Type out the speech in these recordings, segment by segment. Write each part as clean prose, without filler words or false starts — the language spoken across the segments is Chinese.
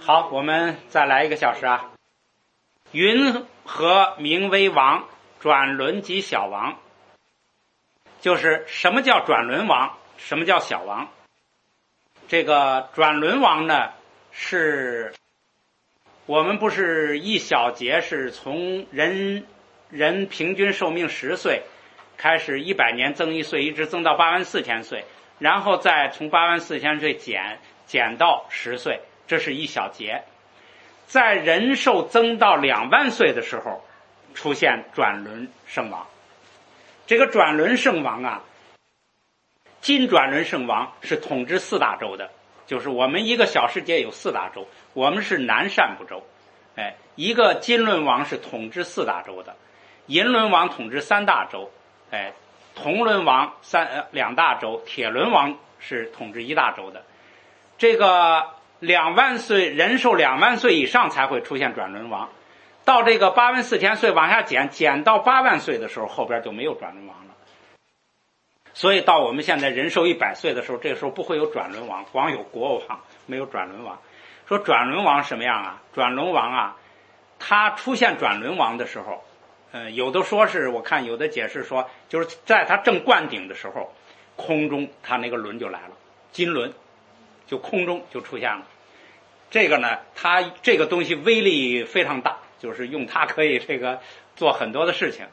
好，我们再来1个小时啊。云何名为王？转轮即小王。就是什么叫转轮王，什么叫小王。这个转轮王呢，是我们不是一小节是从人平均寿命10岁开始100年增1岁，一直增到84000岁，然后再从84000岁减到10岁，这是一小节。在人寿增到2万岁的时候，出现转轮圣王。这个转轮圣王啊，金转轮圣王是统治4大洲的，就是我们一个小世界有4大洲，我们是南赡部洲。一个金轮王是统治4大洲的，银轮王统治3大洲，铜轮王2大洲，铁轮王是统治1大洲的。这个2万岁，人寿2万岁以上才会出现转轮王，到这个84000岁往下减到8万岁的时候，后边就没有转轮王了。所以到我们现在人寿100岁的时候，这个时候不会有转轮王，光有国王，没有转轮王。说转轮王什么样啊？转轮王啊，他出现转轮王的时候，有的说是，我看有的解释说，就是在他正灌顶的时候，空中他那个轮就来了，金轮就空中就出现了。这个呢，它这个东西威力非常大，就是用它可以这个做很多的事情。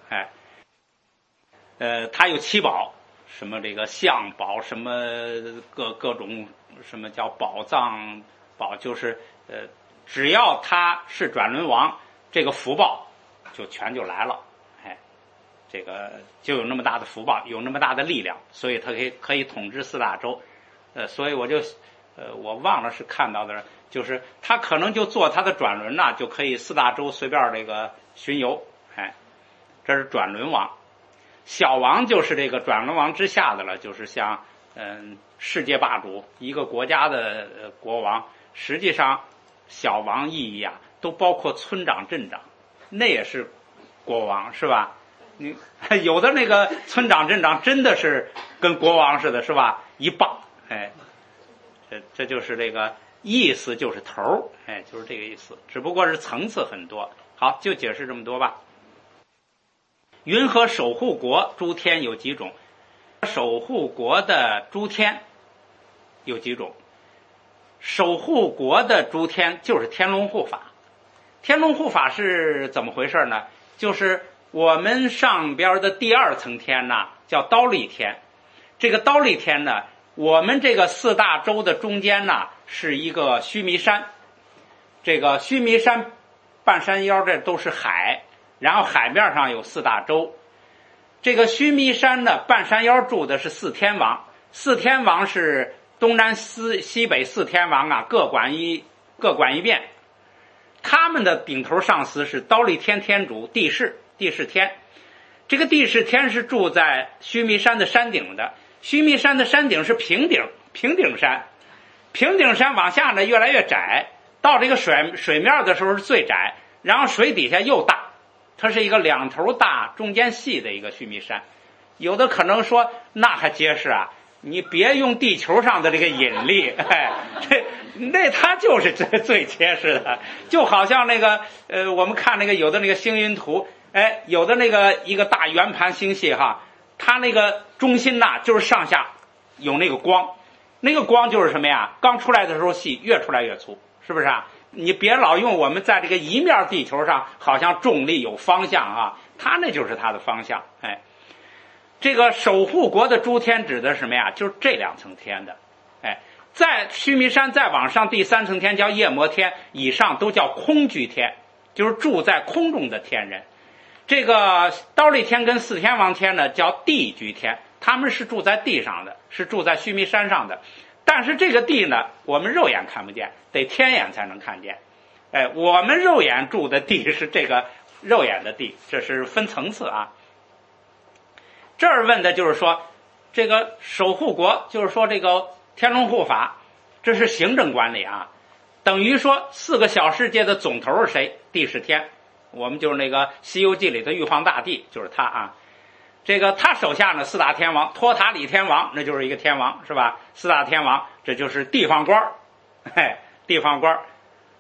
它有7宝，什么这个象宝，什么各种什么叫宝藏宝，就是只要他是转轮王，这个福报就全就来了。这个就有那么大的福报，有那么大的力量，所以他可以统治4大洲。所以我忘了是看到的，就是他可能就坐他的转轮呐，就可以4大洲随便这个巡游。这是转轮王。小王就是这个转轮王之下的了，就是像世界霸主一个国家的国王。实际上小王意义啊，都包括村长镇长，那也是国王，是吧？你有的那个村长镇长真的是跟国王似的，是吧？一棒，这就是这个意思，就是头，就是这个意思，只不过是层次很多。好，就解释这么多吧。云何守护国？诸天有几种？守护国的诸天有几种？守护国的诸天就是天龙护法。天龙护法是怎么回事呢？就是我们上边的第2层天呢，叫刀立天。这个刀立天呢，我们这个4大洲的中间呢，是一个须弥山。这个须弥山半山腰这都是海，然后海面上有4大洲。这个须弥山的半山腰住的是4天王，4天王是东南西北4天王啊，各管一遍。他们的顶头上司是刀立天天主地势天。这个地势天是住在须弥山的山顶的。须弥山的山顶是平顶山，平顶山往下呢越来越窄，到这个水面的时候是最窄，然后水底下又大，它是一个2头大中间细的一个须弥山。有的可能说那还结实啊，你别用地球上的这个引力，那它就是最结实的。就好像那个我们看那个有的那个星云图，有的那个一个大圆盘星系哈，它那个中心呐，就是上下有那个光，那个光就是什么呀？刚出来的时候细，越出来越粗，是不是啊？你别老用我们在这个一面地球上好像重力有方向啊，它那就是它的方向。这个守护国的诸天指的是什么呀？就是这2层天的。在须弥山再往上第3层天叫夜摩天，以上都叫空居天，就是住在空中的天人。这个刀立天跟4天王天呢叫地居天，他们是住在地上的，是住在须弥山上的。但是这个地呢，我们肉眼看不见，得天眼才能看见。我们肉眼住的地是这个肉眼的地，这是分层次啊。这儿问的就是说，这个守护国，就是说这个天龙护法，这是行政管理啊。等于说4个小世界的总头是谁？地是天。我们就是那个《西游记》里的玉皇大帝，就是他啊。这个他手下呢4大天王，托塔李天王那就是一个天王，是吧？4大天王这就是地方官，地方官。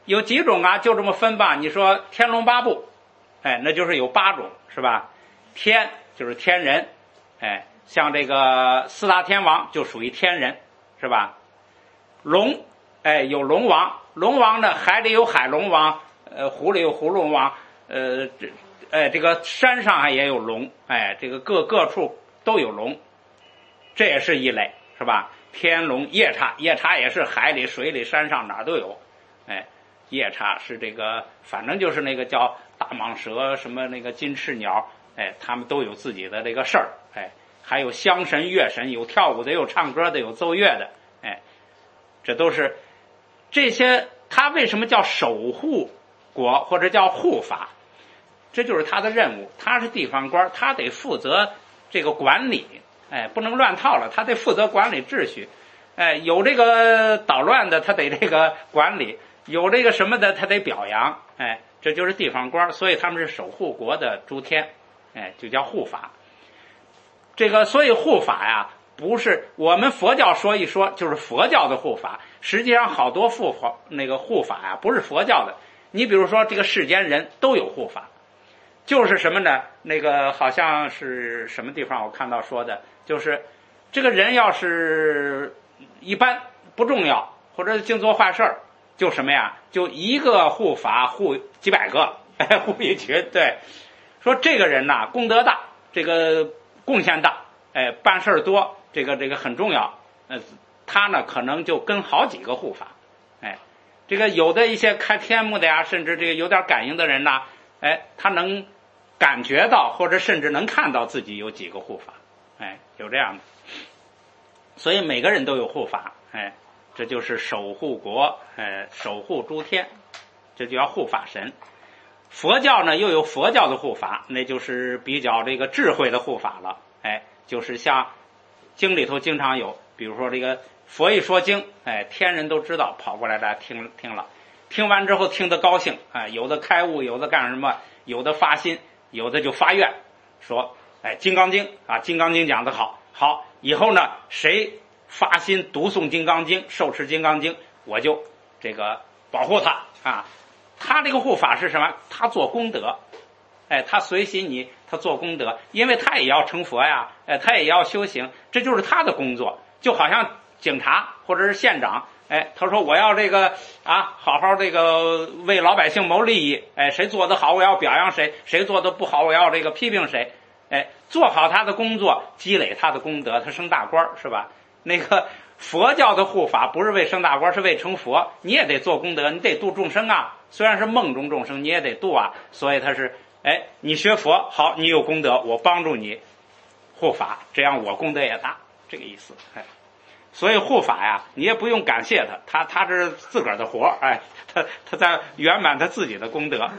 有几种啊？就这么分吧。你说天龙八部，那就是有8种，是吧？天就是天人，像这个4大天王就属于天人，是吧？龙，有龙王，龙王呢，海里有海龙王，湖里有湖龙王，这个山上也有龙，这个各处都有龙，这也是一类，是吧？天龙夜叉，夜叉也是海里、水里、山上哪儿都有，夜叉是这个，反正就是那个叫大蟒蛇，什么那个金翅鸟，他们都有自己的这个事儿，还有香神、乐神，有跳舞的，有唱歌的，有奏乐的，这都是这些。他为什么叫守护国或者叫护法？这就是他的任务。他是地方官，他得负责这个管理，不能乱套了，他得负责管理秩序，有这个捣乱的，他得这个管理。有这个什么的，他得表扬，这就是地方官，所以他们是守护国的诸天，就叫护法。这个所以护法呀，不是我们佛教说一说就是佛教的护法，实际上好多护法呀，不是佛教的。你比如说这个世间人都有护法，就是什么呢？那个好像是什么地方我看到说的，就是这个人要是一般不重要，或者净做坏事儿。就什么呀？就一个护法护几百个，护一群。对，说这个人呐，功德大，这个贡献大，办事多，这个很重要。他呢可能就跟好几个护法，这个有的一些开天目的呀，甚至这个有点感应的人呐，他能感觉到或者甚至能看到自己有几个护法，有这样的。所以每个人都有护法，这就是守护国，守护诸天，这就叫护法神。佛教呢又有佛教的护法，那就是比较这个智慧的护法了，就是像经里头经常有，比如说这个佛一说经，天人都知道，跑过来大家听了，听完之后听得高兴，有的开悟，有的干什么，有的发心，有的就发愿，说金刚经啊，金刚经讲得好，以后呢谁发心读诵金刚经，受持金刚经，我就这个保护他啊。他这个护法是什么？他做功德，他随喜你，他做功德，因为他也要成佛呀，他也要修行，这就是他的工作。就好像警察或者是县长，他说我要这个好好这个为老百姓谋利益，谁做得好我要表扬谁，谁做得不好我要这个批评谁，做好他的工作，积累他的功德，他升大官，是吧？那个佛教的护法不是为升大官，是为成佛，你也得做功德，你得度众生啊。虽然是梦中众生，你也得度啊。所以他是，你学佛好，你有功德，我帮助你护法，这样我功德也大，这个意思。所以护法呀，你也不用感谢他，他是自个儿的活，他在圆满他自己的功德。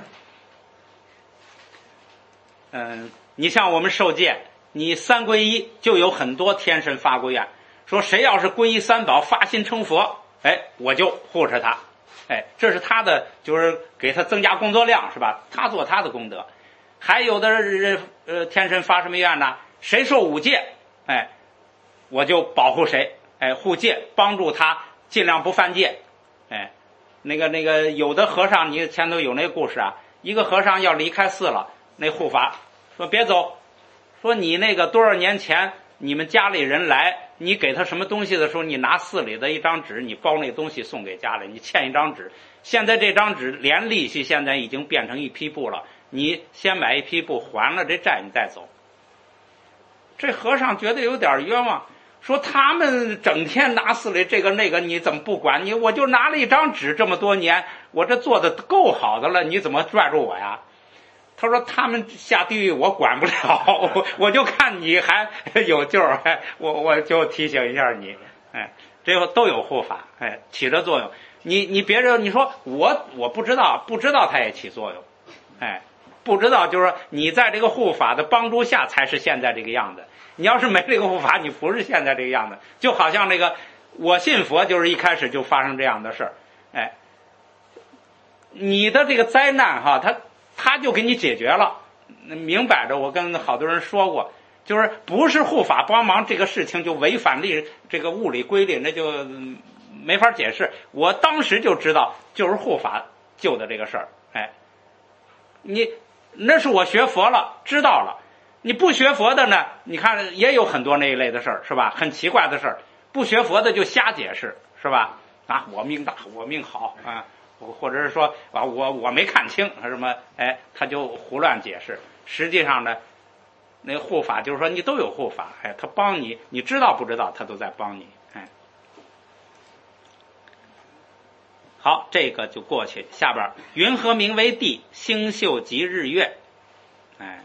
你像我们受戒，你3皈依就有很多天神发过愿。说谁要是皈依3宝发心成佛，我就护着他，这是他的，就是给他增加工作量，是吧？他做他的功德。还有的天神发什么愿呢？谁受5戒，我就保护谁，护戒，帮助他尽量不犯戒。那个有的和尚，你前头有那个故事啊，一个和尚要离开寺了，那护法说别走，说你那个多少年前你们家里人来，你给他什么东西的时候，你拿寺里的一张纸，你包那东西送给家里，你欠一张纸，现在这张纸连利息现在已经变成1匹布了，你先买1匹布还了这债，你再走。这和尚觉得有点冤枉，说他们整天拿寺里这个那个，你怎么不管？我就拿了一张纸，这么多年我这做的够好的了，你怎么拽住我呀？他说他们下地狱我管不了，我就看你还有救，我就提醒一下你，这个都有护法，起着作用。你别人你说我不知道他也起作用，不知道就是说你在这个护法的帮助下才是现在这个样子。你要是没这个护法，你不是现在这个样子。就好像这个我信佛就是一开始就发生这样的事儿，你的这个灾难他就给你解决了，明摆着。我跟好多人说过，就是不是护法帮忙，这个事情就违反这个物理规律，那就没法解释。我当时就知道，就是护法救的这个事儿。哎，你那是我学佛了，知道了。你不学佛的呢，你看也有很多那一类的事儿，是吧？很奇怪的事儿，不学佛的就瞎解释，是吧？啊，我命大，我命好啊，或者是说啊，我没看清什么，哎，他就胡乱解释。实际上呢，那个护法就是说你都有护法，哎，他帮你，你知道不知道，他都在帮你，哎。好，这个就过去。下边云何名为地？星宿即日月。哎，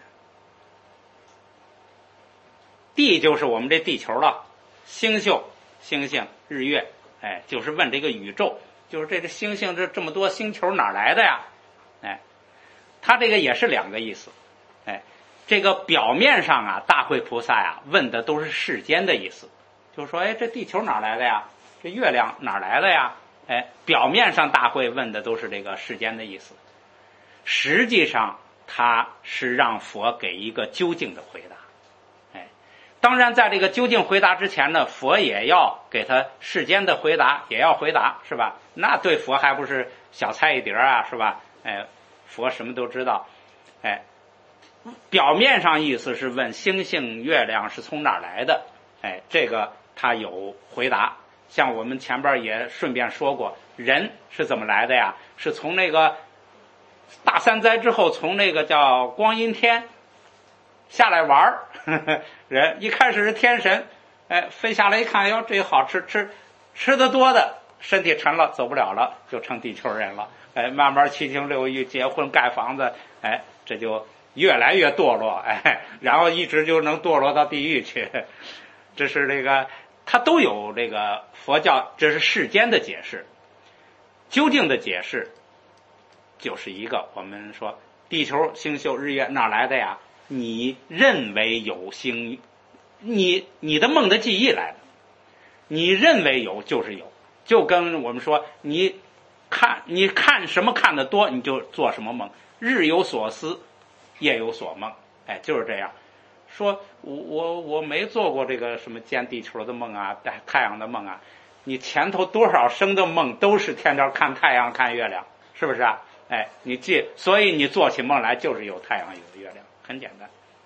地就是我们这地球了，星宿、星星、日月，哎，就是问这个宇宙，就是这个星星这么多星球哪来的呀？哎，它这个也是两个意思。哎，这个表面上啊，大慧菩萨呀问的都是世间的意思，就是说，哎，这地球哪来的呀？这月亮哪来的呀？哎，表面上大慧问的都是这个世间的意思，实际上他是让佛给一个究竟的回答。哎，当然在这个究竟回答之前呢，佛也要给他世间的回答，也要回答，是吧？那对佛还不是小菜一碟啊，是吧？哎，佛什么都知道。哎，表面上意思是问星星月亮是从哪儿来的，哎，这个他有回答。像我们前边也顺便说过，人是怎么来的呀？是从那个大三灾之后，从那个叫光阴天下来玩儿。人一开始是天神，哎，飞下来一看，哟，这好吃，吃的多的，身体沉了，走不了了，就成地球人了。哎，慢慢七情六欲，结婚盖房子，哎，这就越来越堕落，哎，然后一直就能堕落到地狱去。这是这个。它都有这个佛教，这是世间的解释，究竟的解释就是一个，我们说地球、星宿、日月哪来的呀？你认为有星，你的梦的记忆来的，你认为有就是有，就跟我们说你看什么看得多，你就做什么梦，日有所思，夜有所梦，哎，就是这样。说我没做过这个什么见地球的梦啊，太阳的梦啊，你前头多少生的梦都是天天看太阳看月亮，是不是啊？哎，你记，所以你做起梦来就是有太阳有月亮，很简单。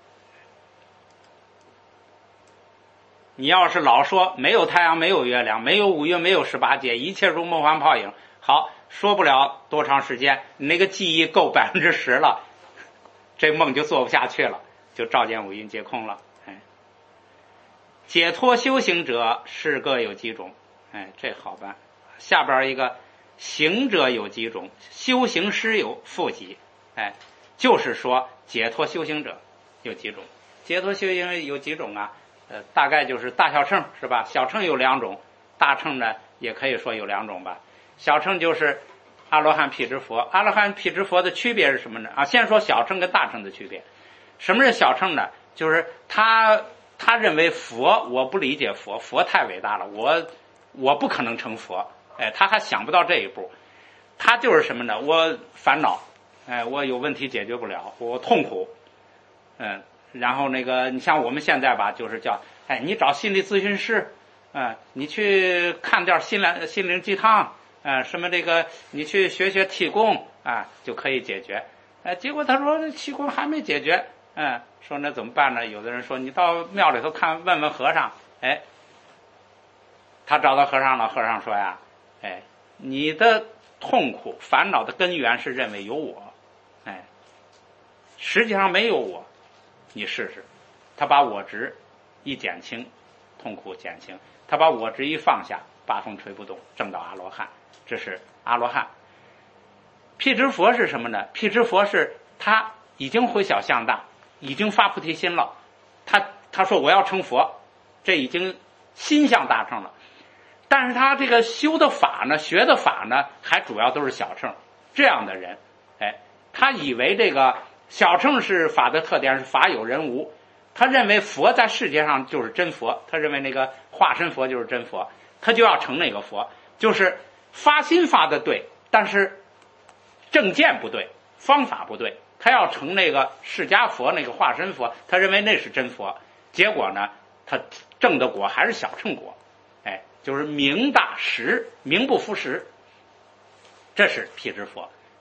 你要是老说没有太阳没有月亮没有五蕴没有18界，一切如梦幻泡影，好，说不了多长时间，你那个记忆够10%了，这梦就做不下去了，就照见五蕴皆空了。哎，解脱修行者是各有几种？哎，这好办。下边一个行者有几种？修行师有复几？哎，就是说解脱修行者有几种？解脱修行有几种啊？大概就是大小乘，是吧？小乘有2种，大乘呢也可以说有2种吧。小乘就是阿罗汉、辟支佛。阿罗汉、辟支佛的区别是什么呢？啊，先说小乘跟大乘的区别。什么是小乘呢？就是他认为佛，我不理解佛，佛太伟大了，我不可能成佛，哎，他还想不到这一步。他就是什么呢？我烦恼，哎，我有问题解决不了，我痛苦，然后那个你像我们现在吧，就是叫，哎，你找心理咨询师，你去看点心灵鸡汤，什么这个你去学气功啊，就可以解决。结果他说气功还没解决，说那怎么办呢？有的人说你到庙里头问问和尚，哎，他找到和尚了，和尚说呀，哎，你的痛苦烦恼的根源是认为有我，哎，实际上没有我，你试试。他把我执一减轻，痛苦减轻；他把我执一放下，八风吹不动，证到阿罗汉。这是阿罗汉。辟支佛是什么呢？辟支佛是他已经回小向大，已经发菩提心了，他说我要成佛，这已经心向大乘了。但是他这个修的法呢，学的法呢，还主要都是小乘。这样的人，哎，他以为这个小乘是法的特点是法有人无，他认为佛在世界上就是真佛，他认为那个化身佛就是真佛，他就要成那个佛，就是发心发的对，但是正见不对，方法不对，他要成那个释迦佛那个化身佛，他认为那是真佛，结果呢，他证的果还是小乘果，哎，就是名大实，名不符实，这是辟支佛。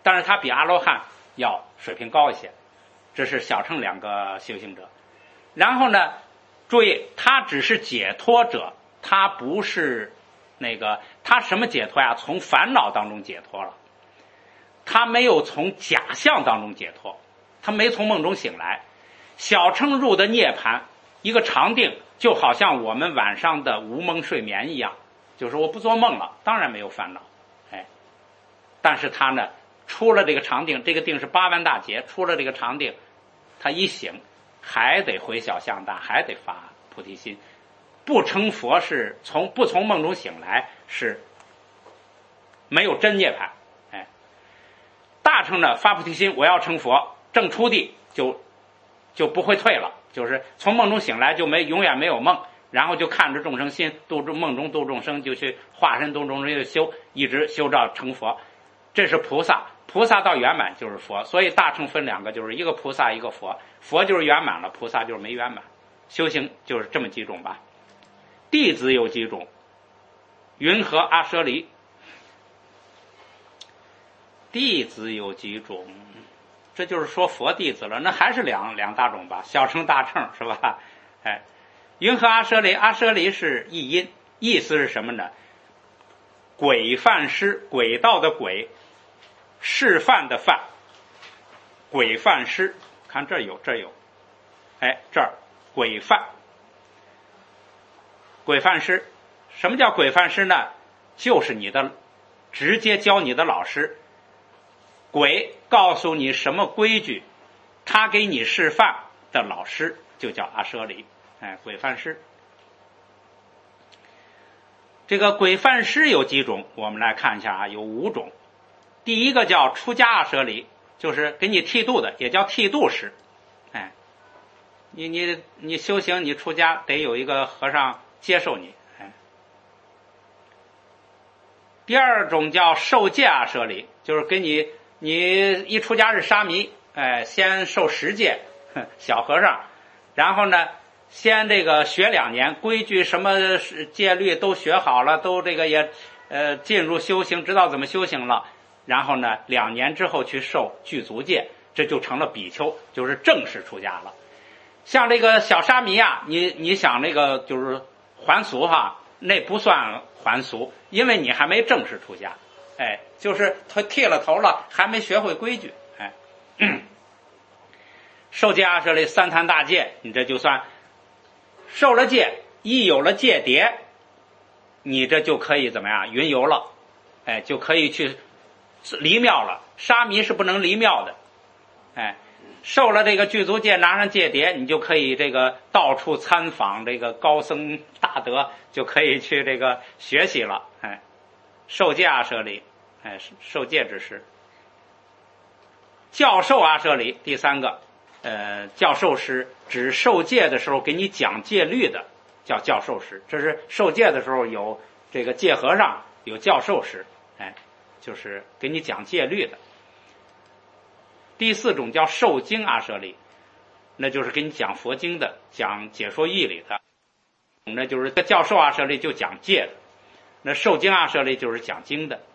但是他比阿罗汉要水平高一些。这是小乘两个修行者。然后呢，注意，他只是解脱者，他不是他什么解脱呀？从烦恼当中解脱了，他没有从假象当中解脱，他没从梦中醒来。小乘入的涅槃，一个常定，就好像我们晚上的无梦睡眠一样，就是我不做梦了，当然没有烦恼，但是他呢，出了这个常定，这个定是8万大劫，出了这个常定，他一醒还得回小向大，还得发菩提心。不成佛是不从梦中醒来，是没有真涅槃。大乘呢，发菩提心，我要成佛，正出地就不会退了，就是从梦中醒来就永远没有梦，然后就看着众生心，梦中度众生，就去化身度众生，就修，一直修到成佛。这是菩萨，菩萨到圆满就是佛。所以大乘分两个，就是一个菩萨，一个佛。佛就是圆满了，菩萨就是没圆满。修行就是这么几种吧。弟子有几种？云何阿舍离。弟子有几种？这就是说佛弟子了，那还是两大种吧，小乘大乘是吧？云何阿舍离？阿舍离是译音，意思是什么呢？轨范师，轨道的轨，示范的范，轨范师。看这有，这儿轨范。轨范师，什么叫轨范师呢？就是直接教你的老师。轨告诉你什么规矩，他给你示范的老师就叫阿舍离。轨范师。这个轨范师有几种？我们来看一下啊，有5种。第一个叫出家阿舍离，就是给你剃度的，也叫剃度师。你修行，你出家得有一个和尚接受你。第二种叫受戒阿舍离，就是给你一出家是沙弥，先受10戒，小和尚，然后呢，先学2年，规矩什么戒律都学好了，都也进入修行，知道怎么修行了。然后呢，2年之后去受具足戒，这就成了比丘，就是正式出家了。像这个小沙弥啊，你想就是还俗哈，那不算还俗，因为你还没正式出家。就是他剃了头了，还没学会规矩。受戒阿舍离3坛大戒，你这就算受了戒，一有了戒牒，你这就可以怎么样？云游了，就可以去离庙了。沙弥是不能离庙的。受了这个具足戒，拿上戒牒，你就可以到处参访高僧大德，就可以去学习了。受戒阿舍离，受戒之师。教授阿舍离，第3个，教授师指受戒的时候给你讲戒律的，叫教授师。这是受戒的时候有戒和尚，有教授师，就是给你讲戒律的。第4种叫受经阿舍离，那就是给你讲佛经的，讲解说义理的。那就是教授阿舍离就讲戒的，那受经阿舍离就是讲经的。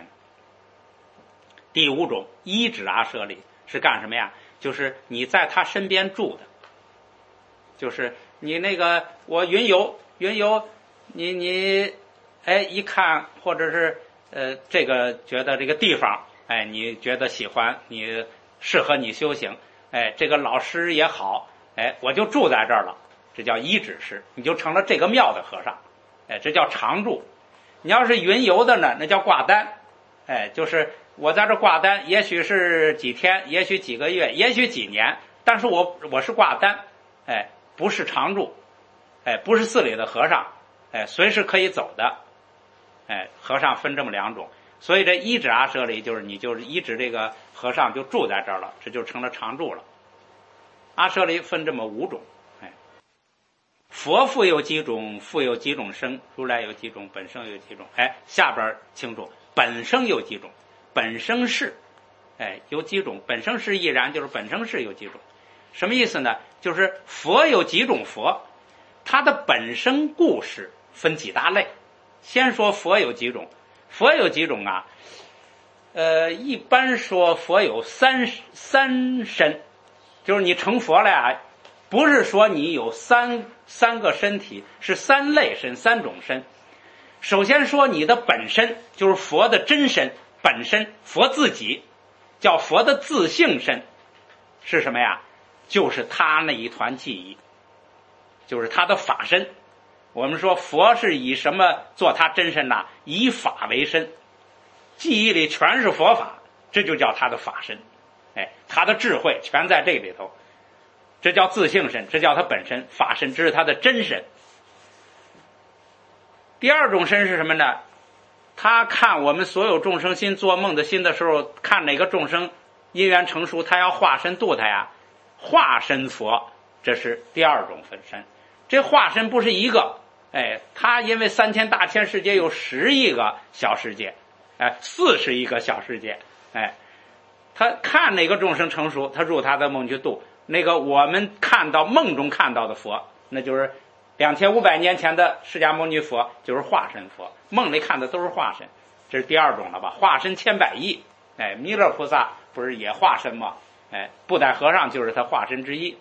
第5种依止阿舍离是干什么呀？就是你在他身边住的，就是你我云游，你一看，或者是觉得这个地方，你觉得喜欢，你适合你修行，这个老师也好，我就住在这儿了，这叫依止师，你就成了这个庙的和尚，这叫常住。你要是云游的呢，那叫挂单，就是我在这挂单，也许是几天，也许几个月，也许几年，但是我是挂单，不是常住，不是寺里的和尚，随时可以走的，和尚分这么2种。所以这依止阿舍离就是你就是依止这个和尚就住在这儿了，这就成了常住了。阿舍离分这么5种。佛父有几种？父有几种生？如来有几种？本生有几种？下边清楚，本生有几种？本生是，有几种？本生是亦然，就是本生是有几种？什么意思呢？就是佛有几种佛，它的本生故事分几大类。先说佛有几种，佛有几种啊？ 一般说佛有三身，就是你成佛了呀，不是说你有三个身体，是三类身，三种身。首先说你的本身，就是佛的真身本身，佛自己叫佛的自性身，是什么呀？就是他那一团记忆，就是他的法身。我们说佛是以什么做他真身呢？以法为身，记忆里全是佛法，这就叫他的法身。他的智慧全在这里头，这叫自性身，这叫他本身法身，这是他的真身。第二种身是什么呢？他看我们所有众生心做梦的心的时候，看哪个众生因缘成熟，他要化身度他呀，化身佛，这是第二种分身。这化身不是一个，他因为3000大千世界有10亿个小世界，40亿个小世界，他看哪个众生成熟，他入他的梦去度。那个我们看到梦中看到的佛，那就是2500年前的释迦牟尼佛，就是化身佛，梦里看的都是化身，这是第二种了吧？化身千百亿，弥勒菩萨不是也化身吗？布袋和尚就是他化身之一。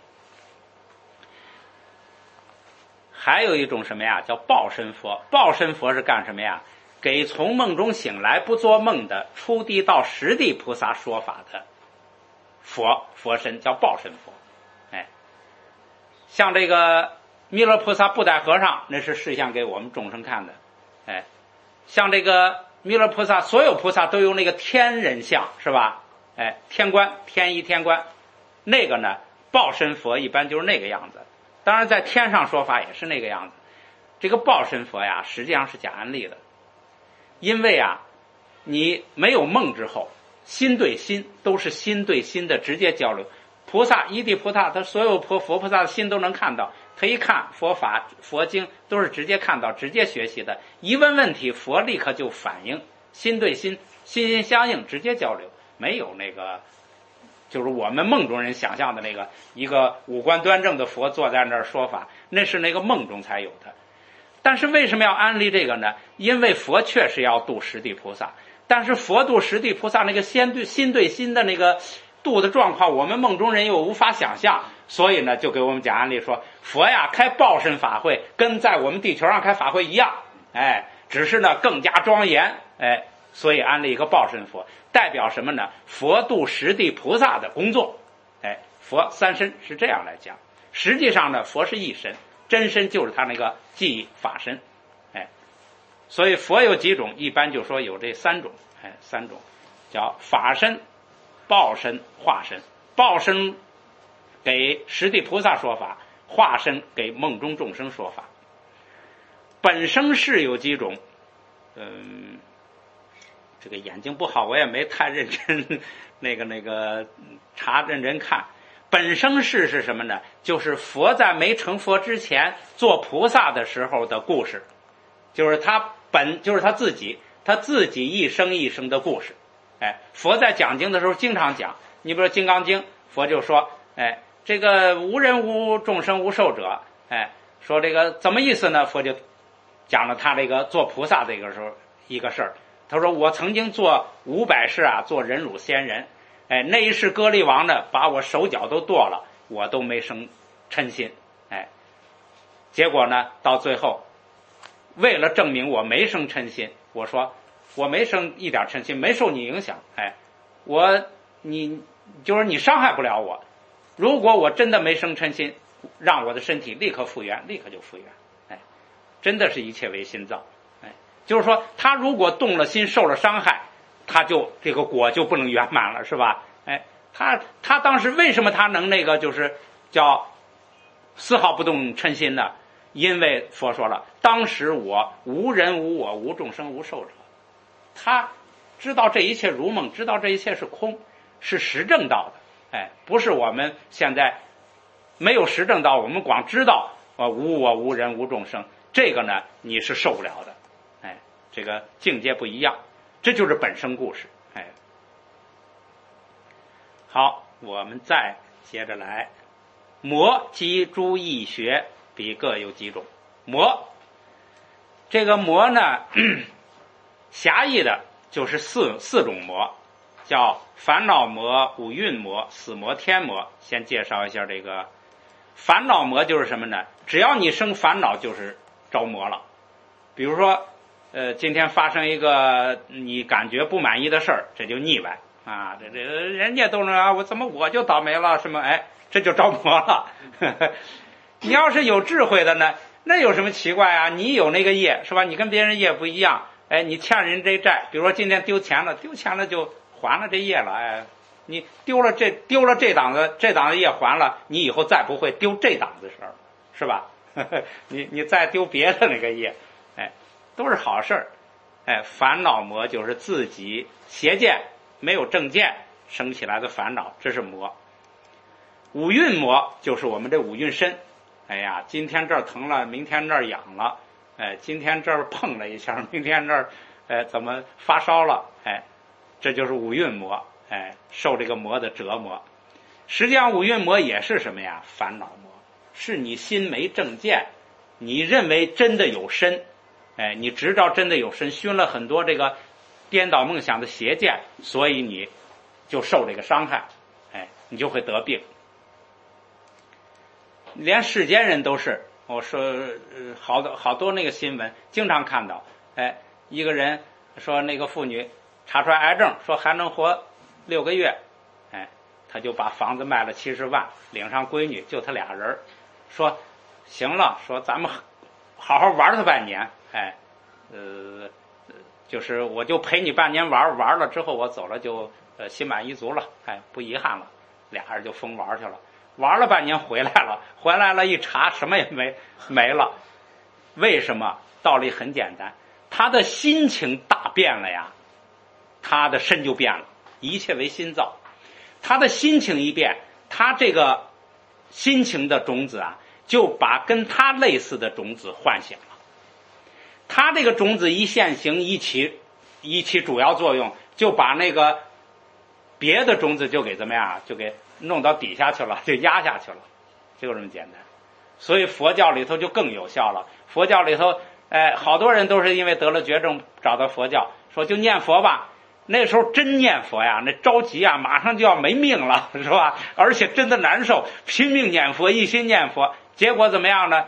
还有一种什么呀？叫报身佛。报身佛是干什么呀？给从梦中醒来不做梦的初地到实地菩萨说法的佛身，叫报身佛。像这个弥勒菩萨布袋和尚，那是示现给我们众生看的。像这个弥勒菩萨，所有菩萨都有那个天人相，是吧？天官，天一天官，那个呢，报身佛一般就是那个样子。当然在天上说法也是那个样子。这个报身佛呀，实际上是假安利的，因为你没有梦之后，心对心，都是心对心的直接交流。菩萨一地菩萨，他所有佛菩萨的心都能看到，他一看佛法佛经都是直接看到直接学习的，一问问题佛立刻就反应，心对心，心心相应，直接交流，没有那个就是我们梦中人想象的那个一个五官端正的佛坐在那儿说法，那是那个梦中才有的。但是为什么要安利这个呢？因为佛确实要度实地菩萨，但是佛度实地菩萨那个心对心的那个度的状况，我们梦中人又无法想象，所以呢，就给我们讲案例说，佛呀开报身法会，跟在我们地球上开法会一样，只是呢更加庄严，所以安利一个报身佛，代表什么呢？佛度实地菩萨的工作，佛三身是这样来讲。实际上呢，佛是一身，真身就是他那个记忆法身，所以佛有几种，一般就说有这三种，三种叫法身、报身、化身。报身给实地菩萨说法，化身给梦中众生说法。本生是有几种，这个眼睛不好，我也没太认真那个认真看。本生是什么呢？就是佛在没成佛之前做菩萨的时候的故事，就是就是他自己一生一生的故事。佛在讲经的时候经常讲，你比如说《金刚经》，佛就说，这个无人无众生无寿者，说这个怎么意思呢？佛就讲了他这个做菩萨这个时候一个事儿。他说我曾经做500世做忍辱仙人，那一世歌利王呢把我手脚都剁了，我都没生嗔心，结果呢到最后为了证明我没生嗔心，我说我没生一点嗔心，没受你影响，你就是你伤害不了我，如果我真的没生嗔心，让我的身体立刻复原，立刻就复原，真的是一切为心造，就是说他如果动了心受了伤害，他就这个果就不能圆满了，是吧？他当时为什么他能那个就是叫丝毫不动嗔心呢？因为佛说了，当时我无人无我无众生无寿者，他知道这一切如梦，知道这一切是空，是实证到的，不是我们现在没有实证到，我们光知道无我无人无众生，这个呢你是受不了的，这个境界不一样，这就是本身故事。好，我们再接着来，魔及诸义学比各有几种。魔，这个魔呢，狭义的就是四种魔， 叫烦恼魔、五蕴魔、死魔、天魔。先介绍一下这个烦恼魔就是什么呢？只要你生烦恼就是着魔了。比如说今天发生一个你感觉不满意的事儿，这就腻歪啊，这人家都能啊，我就倒霉了什么，哎，这就着魔了。你要是有智慧的呢，那有什么奇怪啊？你有那个业是吧？你跟别人业不一样，哎，你欠人这债，比如说今天丢钱了就还了这业了，哎，你丢了这档子业还了，你以后再不会丢这档子事儿，是吧？你再丢别的那个业，哎，都是好事儿。哎，烦恼魔就是自己邪见没有正见生起来的烦恼，这是魔。五蕴魔就是我们这五蕴身。哎呀，今天这儿疼了，明天这儿痒了，哎，今天这儿碰了一下，明天这儿怎么发烧了，哎，这就是五蕴魔，哎，受这个魔的折磨。实际上五蕴魔也是什么呀？烦恼魔，是你心没正见，你认为真的有身，哎，你知道真的有身，熏了很多这个颠倒梦想的邪见，所以你就受这个伤害，哎，你就会得病。连世间人都是，我说好多那个新闻经常看到，哎，一个人说那个妇女查出来癌症，说还能活6个月，哎，他就把房子卖了70万，领上闺女，就他俩人，说行了，说咱们好好玩他半年，哎，就是我就陪你半年玩了之后我走了就心满意足了，哎，不遗憾了，俩人就疯玩去了。玩了半年回来了一查什么也没了。为什么？道理很简单，他的心情大变了呀，他的身就变了，一切为心造。他的心情一变，他这个心情的种子啊，就把跟他类似的种子唤醒了。他这个种子一现行一起主要作用，就把那个别的种子就给怎么样，就给弄到底下去了，就压下去了，就这么简单。所以佛教里头就更有效了。佛教里头，好多人都是因为得了绝症找到佛教，说就念佛吧。那时候真念佛呀，那着急啊，马上就要没命了，是吧？而且真的难受，拼命念佛，一心念佛，结果怎么样呢？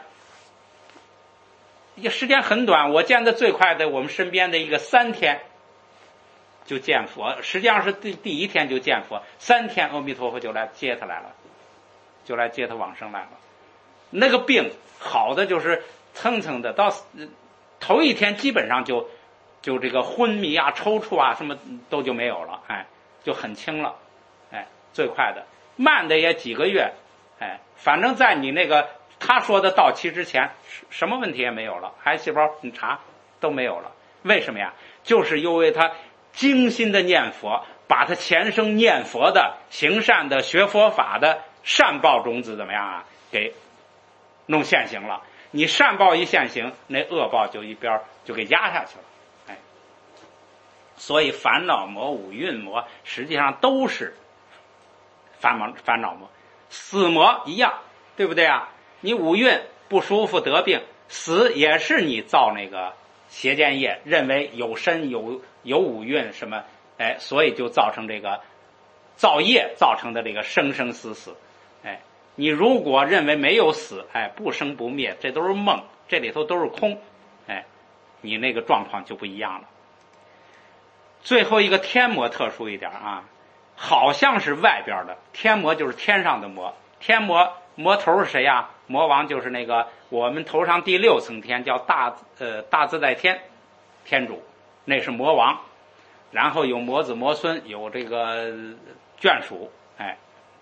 时间很短，我见的最快的，我们身边的一个3天就见佛，实际上是第1天就见佛，3天阿弥陀佛就来接他来了，就来接他往生来了。那个病好的就是蹭蹭的，到头1天基本上就这个昏迷啊、抽搐啊什么都就没有了，哎，就很轻了，哎，最快的，慢的也几个月，哎，反正在你那个他说的到期之前，什么问题也没有了，癌细胞你查都没有了。为什么呀？就是因为他精心的念佛，把他前生念佛的、行善的、学佛法的善报种子怎么样啊？给弄现行了。你善报一现行，那恶报就一边就给压下去了。哎，所以烦恼魔、五蕴魔实际上都是烦恼魔，死魔一样，对不对啊？你五蕴不舒服得病，死也是你造那个邪见业，认为有身有五蕴什么，哎，所以就造成这个造业造成的这个生生死死。哎，你如果认为没有死，哎，不生不灭，这都是梦，这里头都是空，哎，你那个状况就不一样了。最后一个天魔特殊一点啊，好像是外边的天魔，就是天上的魔。天魔魔头是谁呀？魔王就是那个我们头上第6层天，叫大自在天，天主，那是魔王。然后有魔子魔孙，有这个眷属，哎，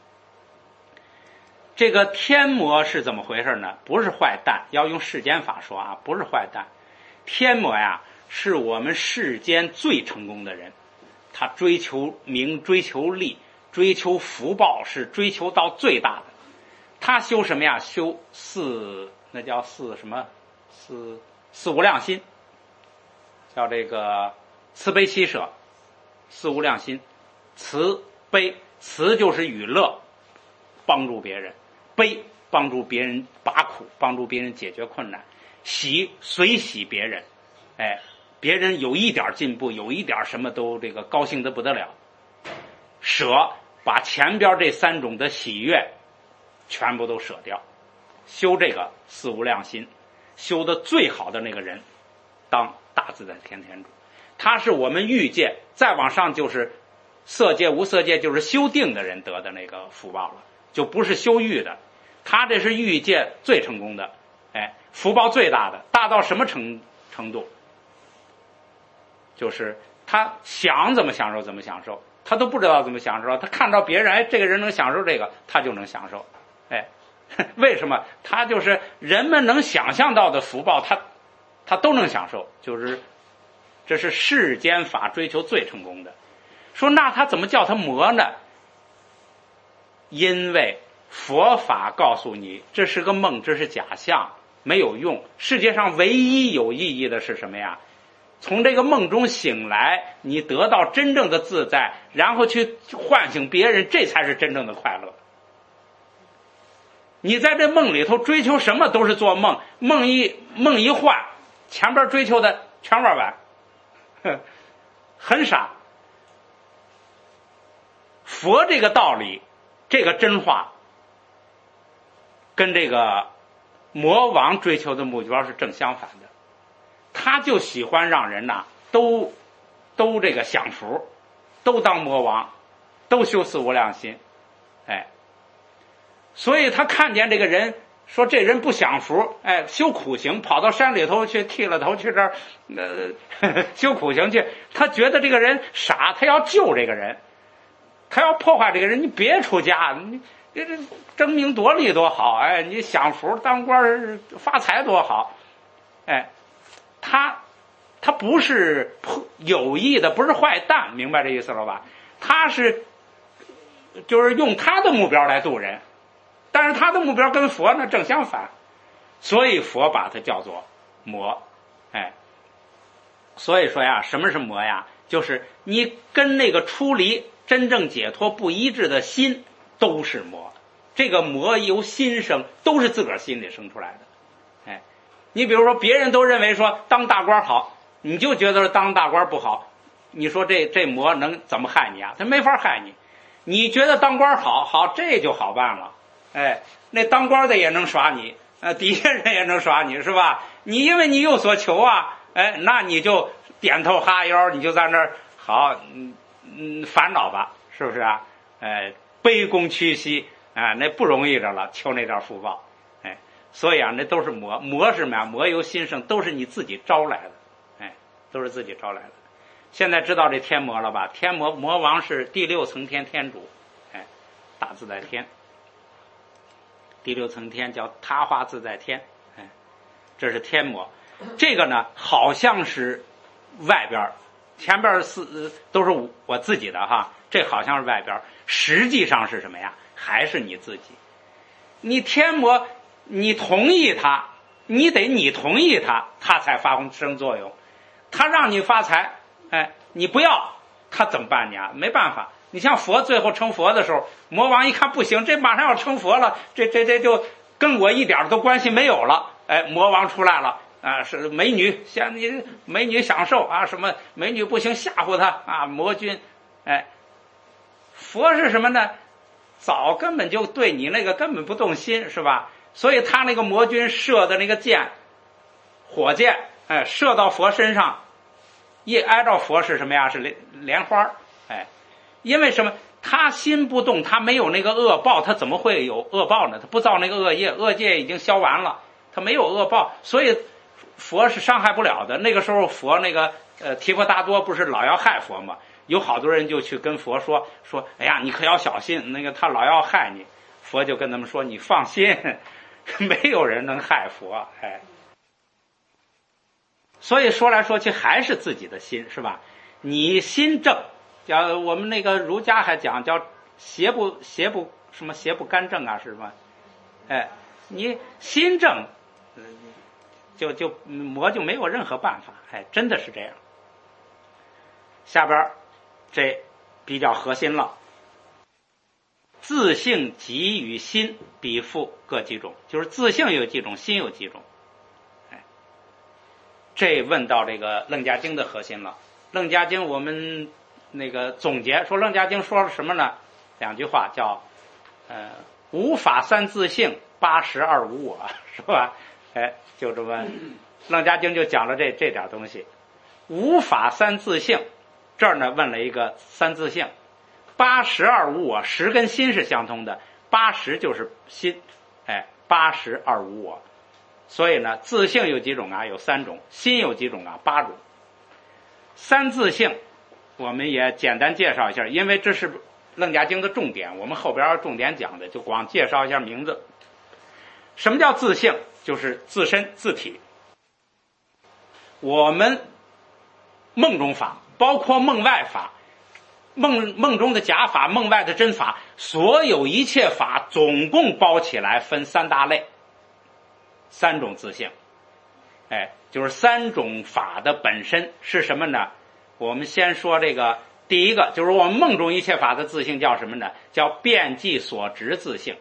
这个天魔是怎么回事呢？不是坏蛋，要用世间法说啊，不是坏蛋。天魔呀，是我们世间最成功的人，他追求名，追求利，追求福报，是追求到最大的。他修什么呀？修那叫四无量心，叫这个慈悲喜舍，四无量心。慈悲，慈就是与乐，帮助别人；悲，帮助别人拔苦，帮助别人解决困难；喜，随喜别人，哎，别人有一点进步，有一点什么都这个高兴得不得了。 舍，把前边这3种的喜悦全部都舍掉，修这个四无量心，修的最好的那个人当大自在天天主。他是我们欲界，再往上就是色界无色界，就是修定的人得的那个福报了，就不是修欲的。他这是欲界最成功的，福报最大的，大到什么程度？就是他想怎么享受怎么享受，他都不知道怎么享受，他看到别人，这个人能享受这个，他就能享受。为什么？他就是人们能想象到的福报，他都能享受，就是这是世间法追求最成功的。说那他怎么叫他魔呢？因为佛法告诉你，这是个梦，这是假象，没有用。世界上唯一有意义的是什么呀？从这个梦中醒来，你得到真正的自在，然后去唤醒别人，这才是真正的快乐。你在这梦里头追求什么都是做梦，梦一换，前边追求的全玩完，很傻。佛这个道理，这个真话，跟这个魔王追求的目标是正相反的。他就喜欢让人都这个享福，都当魔王，都修四无量心，所以他看见这个人，说这人不享福，修苦行，跑到山里头去，剃了头去这儿，修苦行去。他觉得这个人傻，他要救这个人，他要破坏这个人，你别出家，你这争名夺利多好，你享福当官发财多好，他不是有意的，不是坏蛋，明白这意思了吧？他是就是用他的目标来度人，但是他的目标跟佛呢正相反，所以佛把它叫做魔。所以说呀，什么是魔呀？就是你跟那个出离真正解脱不一致的心都是魔。这个魔由心生，都是自个儿心里生出来的。你比如说别人都认为说当大官好，你就觉得当大官不好，你说这魔能怎么害你啊？他没法害你。你觉得当官好，这就好办了。那当官的也能耍你，底下人也能耍你，是吧？你因为你有所求啊，那你就点头哈腰，你就在那儿好，烦恼吧，是不是啊？卑躬屈膝那不容易着了，求那点福报。所以那都是魔。魔是什么呀？魔由心生，都是你自己招来的，都是自己招来的。现在知道这天魔了吧？天魔魔王是第6层天天主，大自在天。第6层天叫他化自在天，这是天魔。这个呢，好像是外边，前边都是我自己的哈，这好像是外边，实际上是什么呀？还是你自己。你天魔，你同意他，你同意他，他才发生作用。他让你发财，你不要，他怎么办你啊？没办法。你像佛最后成佛的时候，魔王一看不行，这马上要成佛了，这就跟我一点都关系没有了。魔王出来了是美女，像你美女享受什么美女不行，吓唬他魔君。佛是什么呢？早根本就对你那个根本不动心，是吧？所以他那个魔君射的那个箭，火箭，射到佛身上，一挨着佛是什么呀？是莲花。因为什么？他心不动，他没有那个恶报，他怎么会有恶报呢？他不造那个恶业，恶业已经消完了，他没有恶报，所以佛是伤害不了的。那个时候佛那个提婆达多不是老要害佛吗？有好多人就去跟佛说，哎呀，你可要小心，那个他老要害你。佛就跟他们说，你放心，没有人能害佛。所以说来说去还是自己的心，是吧？你心正，叫我们那个儒家还讲叫邪不什么邪不干正是什么？你心正，就魔就没有任何办法。真的是这样。下边这比较核心了，自性即与心比复各几种，就是自性有几种，心有几种。这问到这个楞伽经的核心了。楞伽经我们那个总结说，楞伽经说了什么呢？两句话叫无法三自性，八实二无我，是吧？就这么，楞伽经就讲了这点东西。无法三自性，这儿呢问了一个三自性。八实二无我，实跟心是相通的，八实就是心，八实二无我。所以呢，自性有几种啊？有3种。心有几种啊？8种。三自性我们也简单介绍一下，因为这是楞伽经的重点，我们后边重点讲的，就光介绍一下名字。什么叫自性？就是自身自体。我们梦中法，包括梦外法，梦中的假法，梦外的真法，所有一切法总共包起来分3大类，3种自性。就是3种法的本身是什么呢？我们先说这个第一个，就是我们梦中一切法的自性叫什么呢？叫遍计所执自性。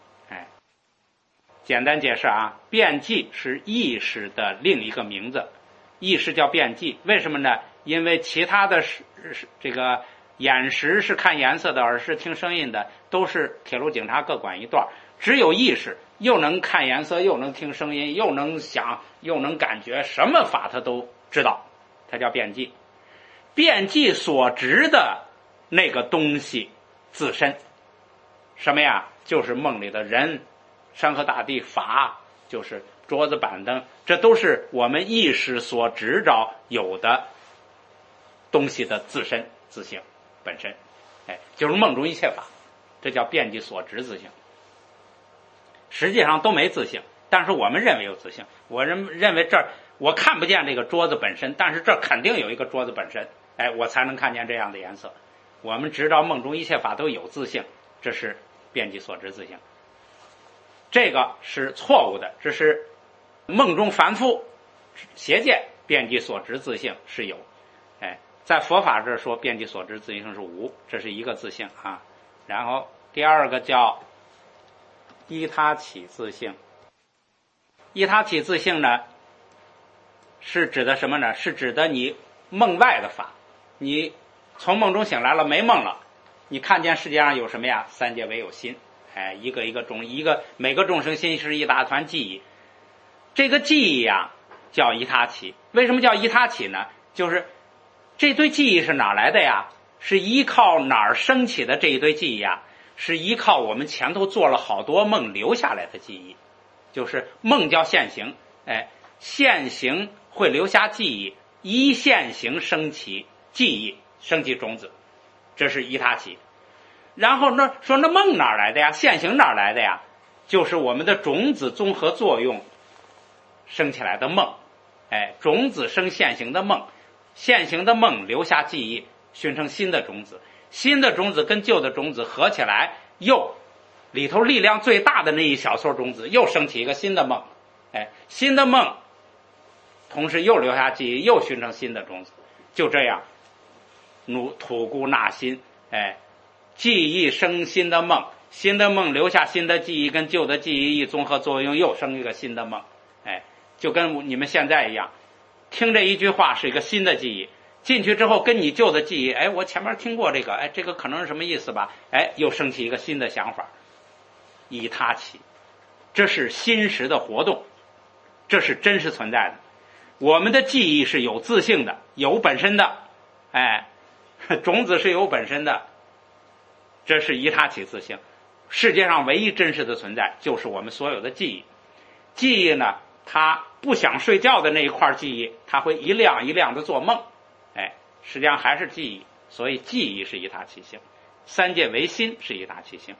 简单解释啊，遍计是意识的另一个名字，意识叫遍计。为什么呢？因为其他的这个眼识是看颜色的，耳是听声音的，都是铁路警察各管一段，只有意识又能看颜色，又能听声音，又能想，又能感觉，什么法他都知道，它叫遍计。遍计所执的那个东西自身什么呀？就是梦里的人、山河大地、法，就是桌子板凳，这都是我们意识所执着有的东西的自身自性本身，就是梦中一切法，这叫遍计所执自性。实际上都没自性，但是我们认为有自性。我认为这儿我看不见这个桌子本身，但是这肯定有一个桌子本身，我才能看见这样的颜色。我们知道梦中一切法都有自性，这是遍计所执自性。这个是错误的，这是梦中凡夫邪见遍计所执自性是有，在佛法这说遍计所执自性是无，这是一个自性啊。然后第二个叫依他起自性。依他起自性呢，是指的什么呢？是指的你梦外的法，你从梦中醒来了，没梦了，你看见世界上有什么呀？3界唯有心，一个每个众生心是一大团记忆，这个记忆呀叫依他起。为什么叫依他起呢？就是这堆记忆是哪来的呀？是依靠哪儿升起的这一堆记忆呀？是依靠我们前头做了好多梦留下来的记忆，就是梦叫现行，现行会留下记忆，依现行升起记忆，升起种子，这是依他起。然后呢，说那梦哪来的呀？现行哪来的呀？就是我们的种子综合作用生起来的梦，种子生现行的梦，现行的梦留下记忆，形成新的种子，新的种子跟旧的种子合起来，又里头力量最大的那一小撮种子又升起一个新的梦，新的梦同时又留下记忆，又形成新的种子，就这样吐故纳新，记忆生新的梦，新的梦留下新的记忆，跟旧的记忆一综合作用，又生一个新的梦，就跟你们现在一样，听这一句话是一个新的记忆，进去之后跟你旧的记忆，我前面听过这个，这个可能是什么意思吧，又升起一个新的想法，依他起，这是心识的活动，这是真实存在的。我们的记忆是有自性的，有本身的，种子是有本身的，这是依他起自性。世界上唯一真实的存在就是我们所有的记忆。记忆呢，它不想睡觉的那一块记忆，它会一亮一亮的做梦，实际上还是记忆，所以记忆是依他起性，3界唯心是依他起性。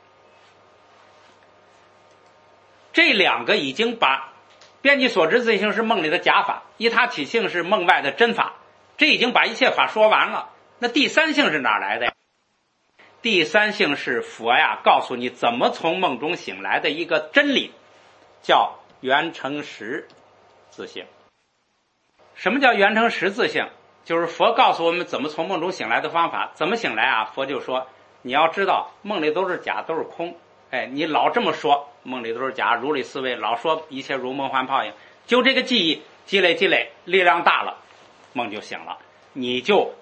这2个已经把遍计所执自性是梦里的假法，依他起性是梦外的真法，这已经把一切法说完了。那第3性是哪来的呀？第3性是佛呀告诉你怎么从梦中醒来的一个真理，叫圆成实自性。什么叫圆成实自性？就是佛告诉我们怎么从梦中醒来的方法。怎么醒来啊？佛就说你要知道梦里都是假，都是空，你老这么说梦里都是假，如理思维，老说一切如梦幻泡影，就这个记忆积累力量大了，梦就醒了，你就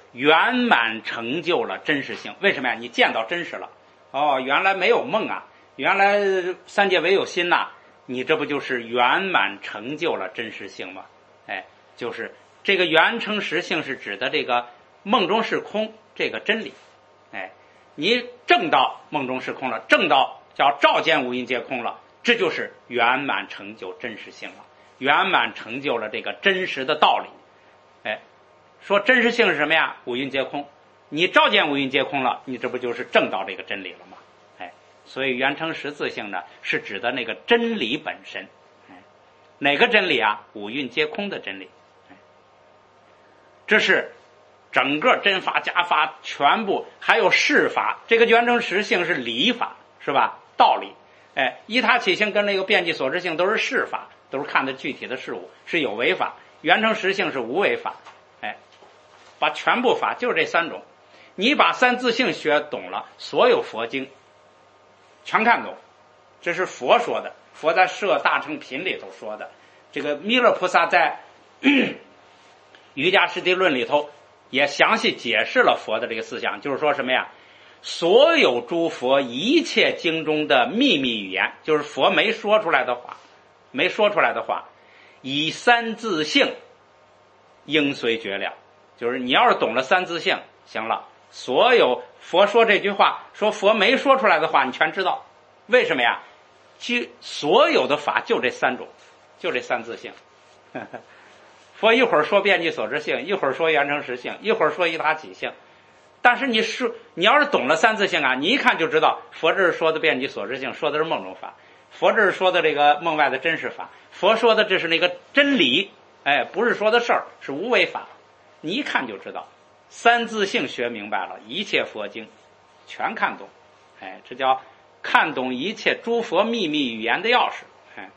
圆满成就了真实性。为什么呀？你见到真实了，哦，原来没有梦啊，原来三界唯有心呐，你这不就是圆满成就了真实性吗？哎，就是这个圆成实性是指的这个梦中是空这个真理。哎，你证到梦中是空了，证到叫照见五蕴皆空了，这就是圆满成就真实性了，圆满成就了这个真实的道理。哎，说真实性是什么呀？五蕴皆空。你照见五蕴皆空了，你这不就是证到这个真理了吗？哎，所以圆成实自性呢，是指的那个真理本身。哎，哪个真理啊？五蕴皆空的真理。哎，这是整个真法假法全部，还有事法。这个圆成实性是理法，是吧？道理。哎，依他起性跟那个遍计所知性都是事法，都是看的具体的事物，是有为法。圆成实性是无为法。哎，把全部法就是这三种，你把三自性学懂了，所有佛经全看懂。这是佛说的，佛在《摄大乘品》里头说的。这个弥勒菩萨在瑜伽师地论里头也详细解释了佛的这个思想，就是说什么呀？所有诸佛一切经中的秘密语言，就是佛没说出来的话，以三自性应随觉了。就是你要是懂了三自性，行了，所有佛说这句话，说佛没说出来的话，你全知道。为什么呀？其实所有的法就这三种，就这三自性。佛一会儿说遍计所知性，一会儿说圆成实性，一会儿说依他起性。但是你要是懂了三自性啊，你一看就知道，佛这是说的遍计所知性，说的是梦中法；佛这是说的这个梦外的真实法；佛说的这是那个真理，哎，不是说的事儿，是无为法。你一看就知道，三自性学明白了，一切佛经全看懂。哎，这叫看懂一切诸佛秘密语言的钥匙。哎，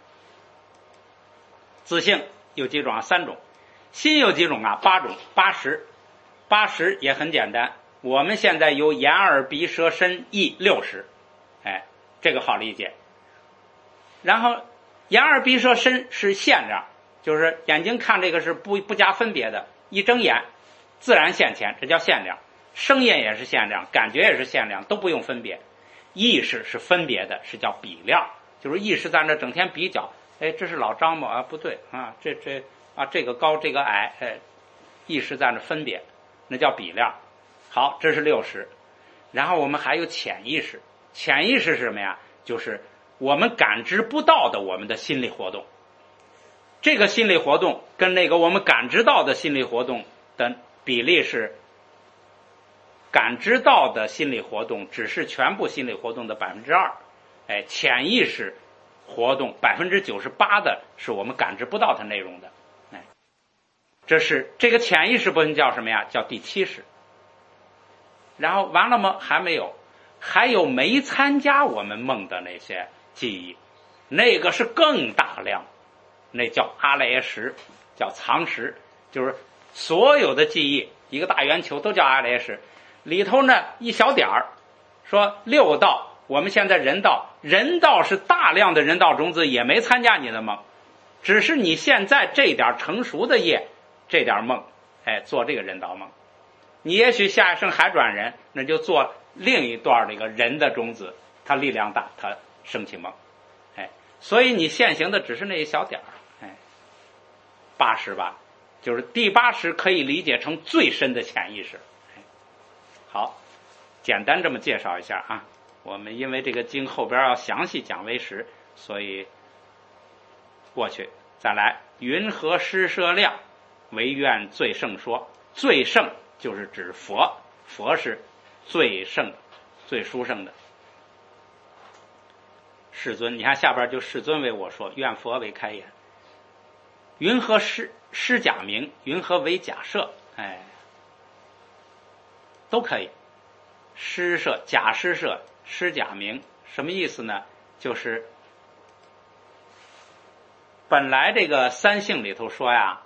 自性有几种啊？三种。心有几种啊？8种，80也很简单。我们现在有眼耳鼻舌身意60，哎，这个好理解。然后眼耳鼻舌身是限量，就是眼睛看这个是不加分别的，一睁眼自然现前，这叫限量。声音也是限量，感觉也是限量，都不用分别。意识是分别的，是叫比量，就是意识在那整天比较，哎，这是老张吗？啊，不对啊，这个高这个矮，哎，意识在那分别，那叫比量。好，这是60。然后我们还有潜意识，潜意识是什么呀？就是我们感知不到的我们的心理活动。这个心理活动跟那个我们感知到的心理活动的比例是，感知到的心理活动只是全部心理活动的2%，哎，潜意识活动98%的是我们感知不到它内容的。哎，这是这个潜意识部分叫什么呀？叫第7识。然后完了吗？还没有，还有没参加我们梦的那些记忆，那个是更大量，那叫阿赖耶识，叫藏识，就是所有的记忆，一个大圆球都叫阿赖耶识，里头呢一小点儿，说6道，我们现在人道是大量的人道种子也没参加你的梦，只是你现在这点成熟的业，这点梦，哎，做这个人道梦。你也许下一生还转人，那就做另一段这个人的种子，它力量大，它升起梦。哎，所以你现行的只是那一小点儿。哎，80吧，就是第80可以理解成最深的潜意识。哎，好，简单这么介绍一下啊。我们因为这个经后边要详细讲为实，所以过去再来。云何施设量，唯愿最胜说。最胜就是指佛，佛是最胜最殊胜的。世尊，你看下边就世尊为我说，愿佛为开言。云何施假名，云何为假设，哎，都可以。施设、假施设、施假名，什么意思呢？就是本来这个三性里头说呀，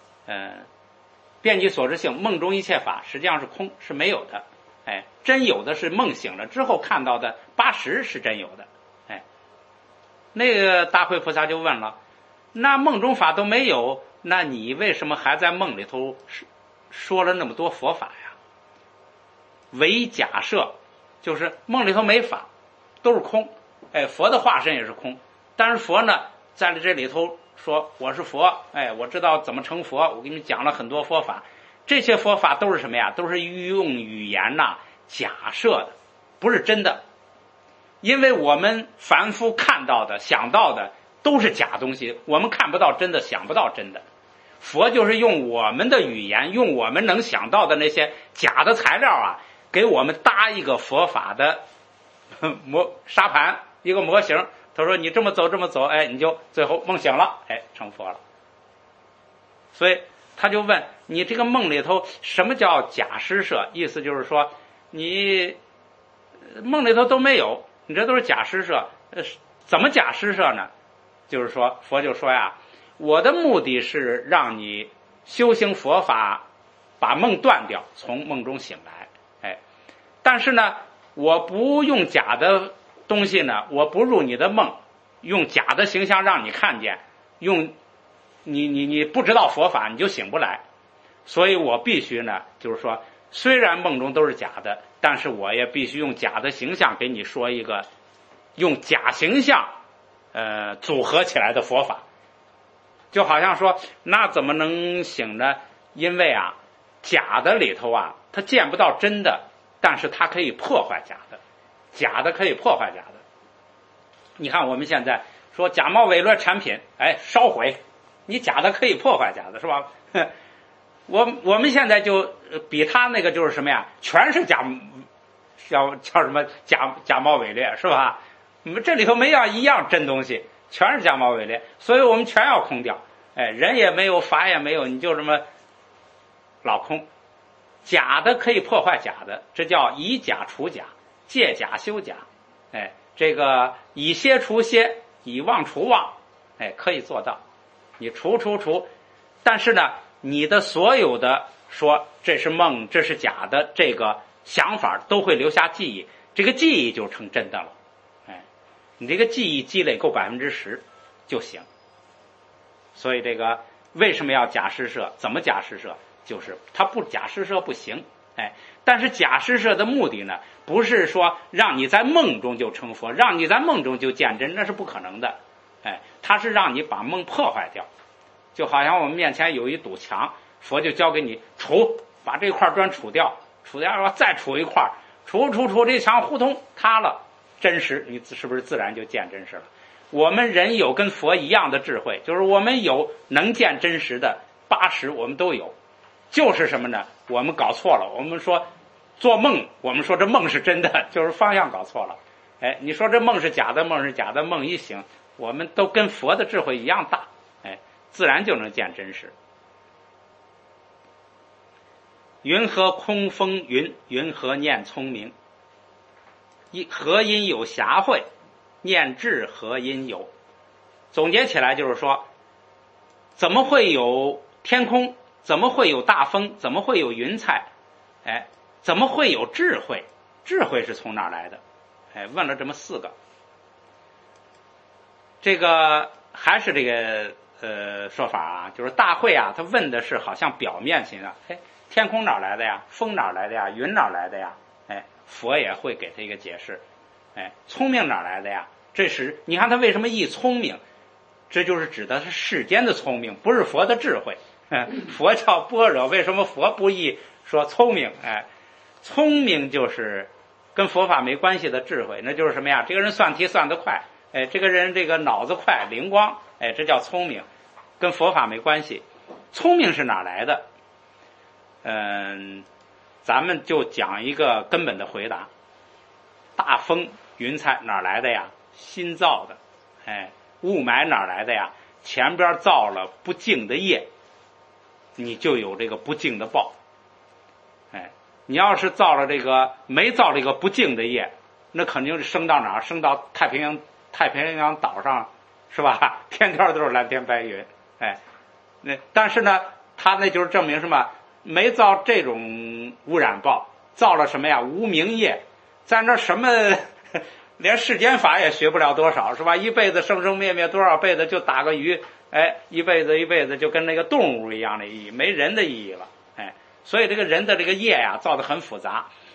遍计所知性，梦中一切法实际上是空，是没有的。哎，真有的是梦醒了之后看到的80是真有的。哎，那个大慧菩萨就问了，那梦中法都没有，那你为什么还在梦里头说了那么多佛法呀？ 唯假设，就是梦里头没法，都是空。佛的化身也是空，但是佛呢，在这里头说我是佛，我知道怎么成佛，我给你讲了很多佛法，这些佛法都是什么呀？都是用语言假设的，不是真的。因为我们凡夫看到的、想到的都是假东西，我们看不到真的，想不到真的。佛就是用我们的语言，用我们能想到的那些假的材料给我们搭一个佛法的沙盘，一个模型。他说你这么走这么走，你就最后梦醒了，成佛了。所以他就问你这个梦里头什么叫假施设，意思就是说你梦里头都没有，你这都是假施设。怎么假施设呢？就是说佛就说呀，我的目的是让你修行佛法，把梦断掉，从梦中醒来。但是呢，我不用假的东西呢，我不入你的梦，用假的形象让你看见，用你不知道佛法，你就醒不来。所以我必须呢，就是说，虽然梦中都是假的，但是我也必须用假的形象给你说一个用假形象组合起来的佛法。就好像说那怎么能醒呢？因为假的里头它见不到真的，但是它可以破坏假的，假的可以破坏假的。你看我们现在说假冒伪劣产品烧毁，你假的可以破坏假的，是吧？我们现在就比他那个就是什么呀，全是叫什么假冒伪劣，是吧？我们这里头没有一样真东西，全是假冒伪劣，所以我们全要空掉。人也没有，法也没有，你就这么老空。假的可以破坏假的，这叫以假除假，借假修假。这个以歇除歇，以妄除妄，可以做到。你除，但是呢，你的所有的说这是梦，这是假的，这个想法都会留下记忆，这个记忆就成真的了。你这个记忆积累够10%就行。所以这个为什么要假施设？怎么假施设？就是它不假施设不行。但是假施设的目的呢，不是说让你在梦中就成佛，让你在梦中就见真，那是不可能的。它是让你把梦破坏掉。就好像我们面前有一堵墙，佛就教给你除，把这块砖除掉，除掉了再除一块，除这墙呼通塌了，真实你是不是自然就见真实了？我们人有跟佛一样的智慧，就是我们有能见真实的80%，我们都有。就是什么呢？我们搞错了。我们说做梦，我们说这梦是真的，就是方向搞错了。你说这梦是假的，梦是假的，梦一醒，我们都跟佛的智慧一样大，自然就能见真实。云何空风云？云何念聪明？何因有暇会？念智何因有？总结起来就是说，怎么会有天空？怎么会有大风？怎么会有云彩？怎么会有智慧？智慧是从哪儿来的？问了这么4个。这个还是这个说法就是大会他问的是好像表面性的，天空哪儿来的呀？风哪儿来的呀？云哪儿来的呀？佛也会给他一个解释。聪明哪儿来的呀？这是你看他为什么译聪明，这就是指的是世间的聪明，不是佛的智慧。佛叫般若，为什么佛不译说聪明？聪明就是跟佛法没关系的智慧，那就是什么呀？这个人算题算得快，这个人这个脑子快灵光，这叫聪明，跟佛法没关系。聪明是哪来的？咱们就讲一个根本的回答。大风云彩哪来的呀？心造的。雾霾哪来的呀？前边造了不净的业，你就有这个不净的报。你要是造了这个没造这个不净的业，那肯定是升到哪儿？升到太平洋岛上，是吧？天天都是蓝天白云。但是呢，他那就是证明什么？没造这种污染报，造了什么呀？无明业，在那什么连世间法也学不了多少，是吧？一辈子生生灭灭多少辈子就打个鱼，一辈子就跟那个动物一样的意义，没人的意义了。所以这个人的这个业造得很复杂。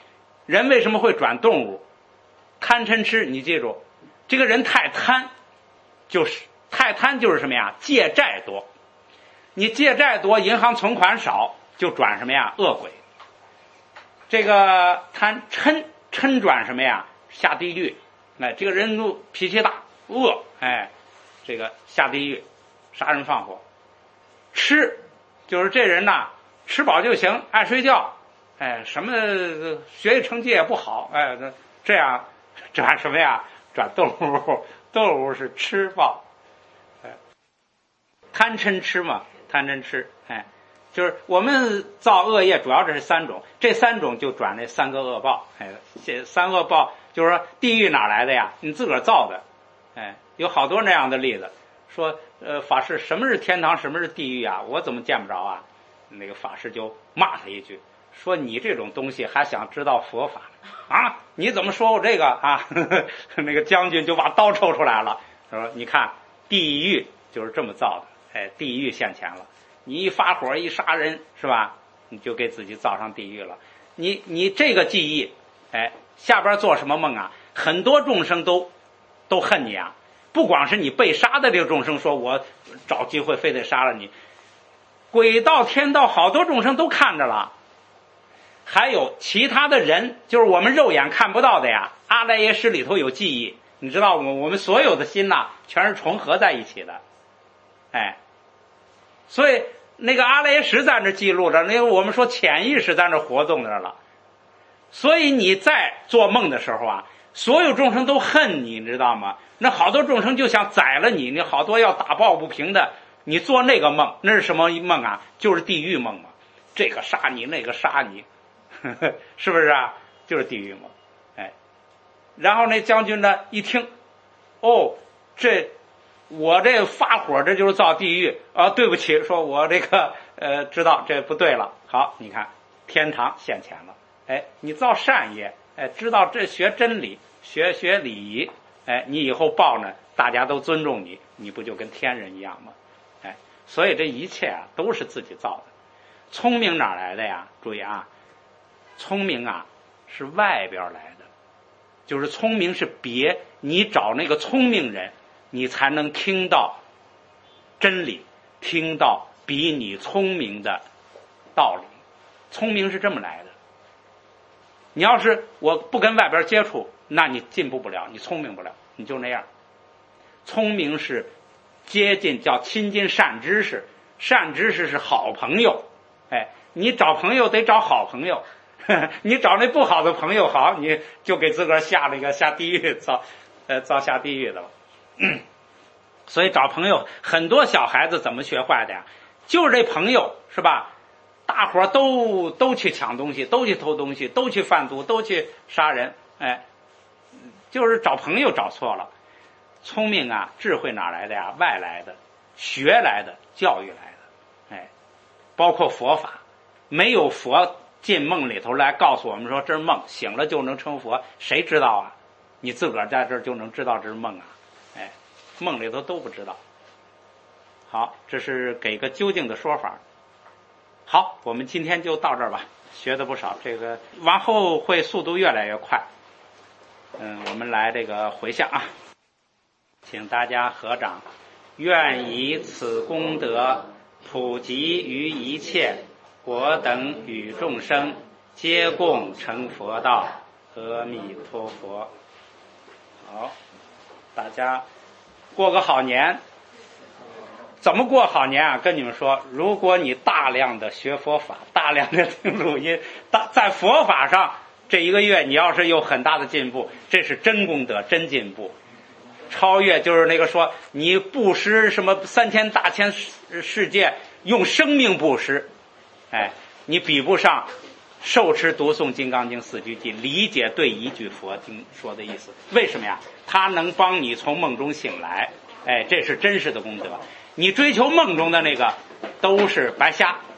人为什么会转动物？贪嗔痴，你记住，这个人太贪，就是什么呀？借债多。你借债多，银行存款少，就转什么呀？恶鬼。这个贪嗔转什么呀？下地狱。哎，这个人都脾气大，恶，哎，这个下地狱，杀人放火。吃就是这人呐，吃饱就行，爱睡觉，哎，什么学习成绩也不好，哎，这样转什么呀？转动物，动物是吃报，哎，贪嗔痴嘛，贪嗔痴，哎，就是我们造恶业主要这是三种，这三种就转那三个恶报，哎，这三恶报就是说地狱哪来的呀？你自个儿造的，哎，有好多那样的例子，说法师什么是天堂，什么是地狱啊？我怎么见不着啊？那个法师就骂他一句，说你这种东西还想知道佛法啊？你怎么说我这个啊？那个将军就把刀抽出来了，说你看地狱就是这么造的，哎，地狱现前了，你一发火一杀人是吧？你就给自己造上地狱了。你这个记忆，哎，下边做什么梦啊？很多众生都恨你啊。不光是你被杀的这个众生说我找机会非得杀了你，鬼道天道好多众生都看着了，还有其他的人，就是我们肉眼看不到的呀。阿赖耶识里头有记忆，你知道我们所有的心呐，全是重合在一起的，哎，所以那个阿赖耶识在那记录着，那个我们说潜意识在那活动着了。所以你在做梦的时候啊，所有众生都恨你，你知道吗？那好多众生就想宰了你，你好多要打抱不平的。你做那个梦，那是什么梦啊？就是地狱梦嘛。这个杀你，那个杀你，是不是啊？就是地狱梦。哎，然后那将军呢一听，哦，我这发火，这就是造地狱啊！对不起，说我这个知道这不对了。好，你看天堂现前了。哎，你造善业，哎，知道这学真理，学礼仪，哎，你以后报呢，大家都尊重你，你不就跟天人一样吗？哎，所以这一切啊都是自己造的。聪明哪来的呀？注意啊，聪明啊是外边来的，就是聪明是你找那个聪明人，你才能听到真理，听到比你聪明的道理。聪明是这么来的。你要是我不跟外边接触，那你进步不了，你聪明不了，你就那样。聪明是接近，叫亲近善知识，善知识是好朋友。哎，你找朋友得找好朋友，你找那不好的朋友，好，你就给自个儿下地狱，造下地狱的了。所以找朋友，很多小孩子怎么学坏的呀？就是这朋友是吧？大伙都去抢东西，都去偷东西，都去贩毒，都去杀人，哎，就是找朋友找错了。聪明啊，智慧哪来的呀？外来的，学来的，教育来的，哎，包括佛法，没有佛进梦里头来告诉我们说这是梦，醒了就能成佛，谁知道啊？你自个儿在这儿就能知道这是梦啊？哎，梦里头都不知道。好，这是给个究竟的说法。好，我们今天就到这儿吧，学的不少，这个往后会速度越来越快。我们来这个回向啊，请大家合掌，愿以此功德普及于一切，我等与众生皆共成佛道。阿弥陀佛。好，大家过个好年。怎么过好年啊？跟你们说，如果你大量的学佛法，大量的听录音，在佛法上这一个月你要是有很大的进步，这是真功德，真进步。超越就是那个说你布施什么3000大千世界，用生命布施，哎，你比不上受持读诵金刚经4句偈，理解对一句佛经说的意思。为什么呀？它能帮你从梦中醒来，哎，这是真实的功德。你追求梦中的那个都是白瞎。